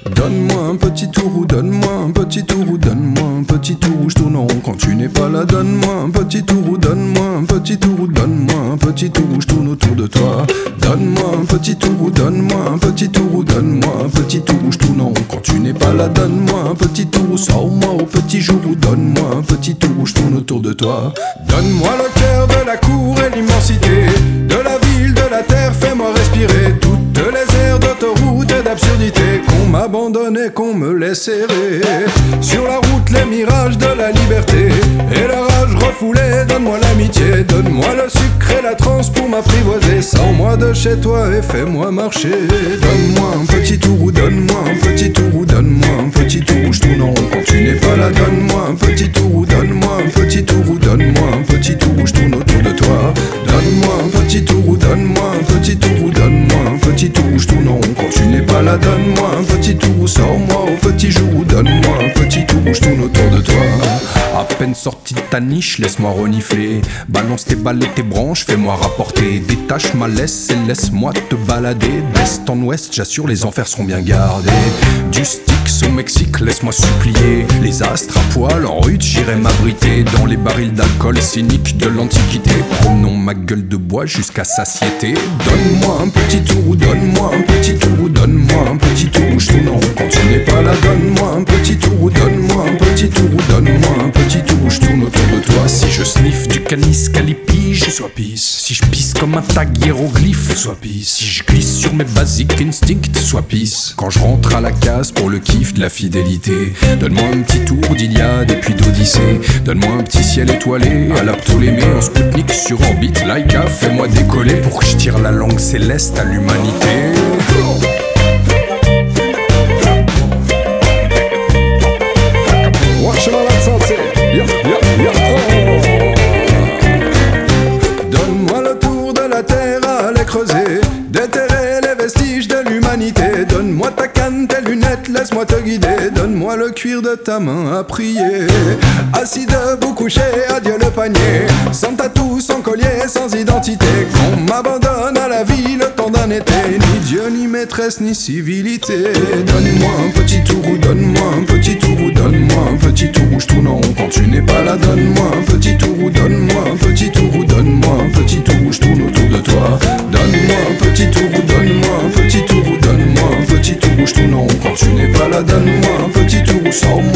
Donne-moi un petit tour ou donne-moi un petit tour ou donne-moi un petit tour où je tourne en rond quand tu n'es pas là. Donne-moi un petit tour ou donne-moi un petit tour ou donne-moi un petit tour où je tourne autour de toi. Donne-moi un petit tour ou donne-moi un petit tour ou donne-moi un petit tour où je tourne en rond quand tu n'es pas là. Donne-moi un petit tour ou sors-moi au petit jour ou donne-moi un petit tour où je tourne autour de toi. Donne-moi le cœur de la cour et l'immensité de la ville, de la terre, fais-moi respirer toutes les aires d'autoroute et d'absurdité. Qu'on m'abandonne et qu'on me laisse errer sur la route, les mirages de la liberté et la rage refoulée. Donne-moi l'amitié, donne-moi le sucre et la transe pour m'apprivoiser. Sors-moi de chez toi et fais-moi marcher. Donne-moi un petit tour ou donne-moi un petit tour ou donne-moi un petit tour où je tourne en rond quand tu n'es pas là. Donne-moi un petit tour ou donne-moi un petit tour ou donne-moi un petit tour où je tourne autour de toi. Donne-moi un petit tour ou donne-moi un petit tour ou donne-moi un petit tour où je tourne en rond quand tu n'es pas là. Donne-moi un petit tour ou sors-moi au petit jour ou donne-moi un petit tour où je tourne autour de toi. À peine sorti de ta niche, laisse-moi renifler. Balance tes balles et tes branches, fais-moi rapporter. Détache ma laisse et laisse-moi te balader. D'est en ouest, j'assure les enfers seront bien gardés. Du Styx au Mexique, laisse-moi supplier. Les astres à poil, en rude, j'irai m'abriter dans les barils d'alcool cyniques de l'Antiquité. Promenons ma gueule de bois jusqu'à satiété. Donne-moi un petit tour ou donne-moi un petit tour ou donne-moi un petit tour où je tourne en rond quand tu n'es pas là. Donne-moi un petit tour ou donne-moi un petit tour ou donne-moi un petit tour où je tourne autour de toi. Si je sniffe du canis calipige, sois pisse. Si je pisse comme un tag hiéroglyphe, sois pisse. Si je glisse sur mes basic instincts, sois pisse. Quand je rentre à la case pour le kiff de la fidélité, donne-moi un petit tour d'Iliade et puis d'Odyssée. Donne-moi un petit ciel étoilé à la Ptolémée. En Spoutnik sur orbite, Laika, fais-moi décoller pour que je tire la langue céleste à l'humanité. Donne-moi le tour de la terre à aller creuser, déterrer les vestiges de l'humanité. Donne-moi ta canne, tes lunettes, laisse-moi te guider. Donne-moi le cuir de ta main à prier. Assis debout couché, adieu le panier. Sans tatou, sans collier, sans identité. Qu'on m'abandonne à la vie le temps d'un été. Ni Dieu, ni maîtresse, ni civilité. Donne-moi un petit tour ou donne-moi un petit tour ou donne-moi un petit tour où je tourne en rond quand tu n'es pas là. Donne-moi un petit tour ou donne-moi un petit tour ou donne-moi un petit tour où je tourne autour de toi. Donne-moi un petit tour ou donne-moi un petit tour ou donne-moi un petit tour où je tourne en rond quand tu n'es pas là. Donne-moi un petit tour ou sors-moi